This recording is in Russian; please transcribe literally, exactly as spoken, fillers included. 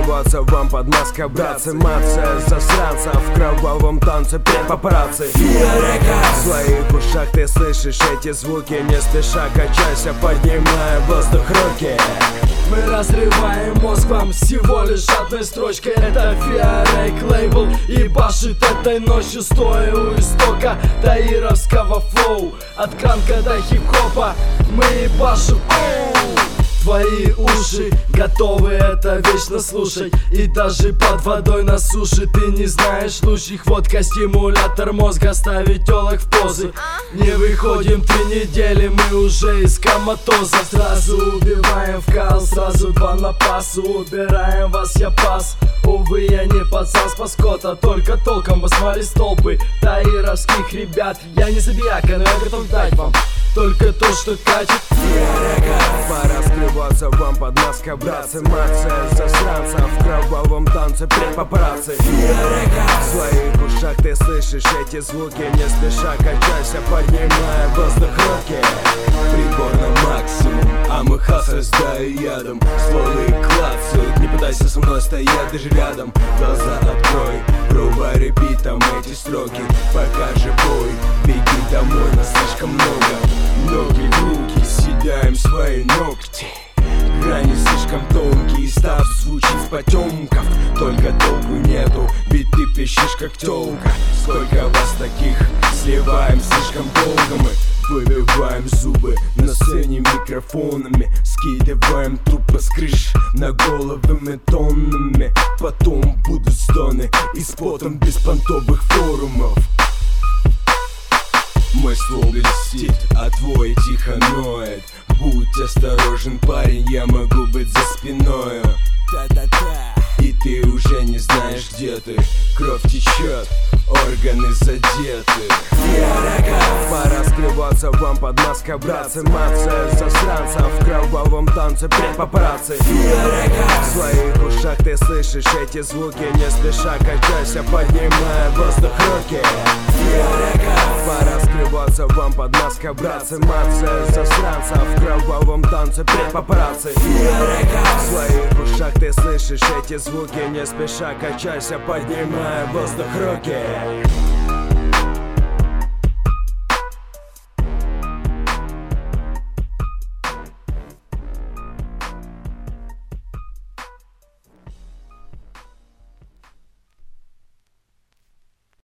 раскрываться вам под маской, братцы. Мация засранца в кровавом танце пред папарацци. В своих ушах ты слышишь эти звуки, не спеша качайся, поднимая в воздух руки. Мы разрываем мозг вам всего лишь одной строчкой. Это Фиорек лейбл и башит этой ночью, стоя у истока таировского флоу. От кранка до хип-хопа мы ебашим. Твои уши готовы это вечно слушать. И даже под водой на суше ты не знаешь лучших. Водка стимулятор мозга, ставить телок в позы. Не выходим три недели, мы уже из коматоза. Сразу убиваем в кал, сразу два на пасу. Убираем вас, я пас. Увы, я не пацан с паскота, только толком посмотри столпы таировских ребят. Я не забияка, но я готов дать вам только то, что катит. Пора скрываться вам под маской, братцы. Мация засранца в кровавом танце пред папарацци. В своих ушах ты слышишь эти звуки, не спеша качайся, поднимая в воздух руки. Прибор на максимум, а мы хаслер с ядом. Стволы клацают, не пытайся со мной стоять даже рядом. Глаза открой, врубай репитом эти строки. Пока живой, беги домой, нас слишком много. Ноги в руки, съедаем свои ногти. Грани слишком тонкие, став звучит с потемков. Только толку нету, ведь ты пищишь как тёлка. Сколько вас таких, сливаем слишком долго мы. Выбиваем зубы на сцене микрофонами. Скидываем трупы с крыш на головами тоннами. Потом будут стоны и с потом беспонтовых форумов. Мой ствол льстит, а твой тихо ноет. Будь осторожен, парень, я могу быть за спиною. Та-та-та. И ты уже не знаешь, где ты. Кровь течет, органы задеты. Пора скрываться вам под маской, братцы. Мация засранца в кровавом танце пред папарацци. В своих ушах ты слышишь эти звуки, не спеша качайся, поднимая в воздух руки. Пора скрываться вам под маской, братцы. Мация засранца в кровавом танце пред папарацци. В своих ушах ты слышишь эти звуки, не спеша качайся, поднимая в воздух руки.